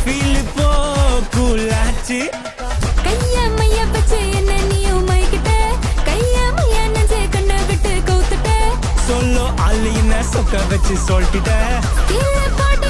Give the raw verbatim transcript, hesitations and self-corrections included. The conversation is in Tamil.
ஃபீல் இப்போ கூலாச்சு கையா மையா பச்சை என்ன நீயும் மைக்கிட்ட கையா மையா நெஞ்சே கண்ணை விட்டு கவுத்துட்ட சொல்லோ அள்ளின சொக்க வச்சு சொல்லிட்ட கீழே போட்டு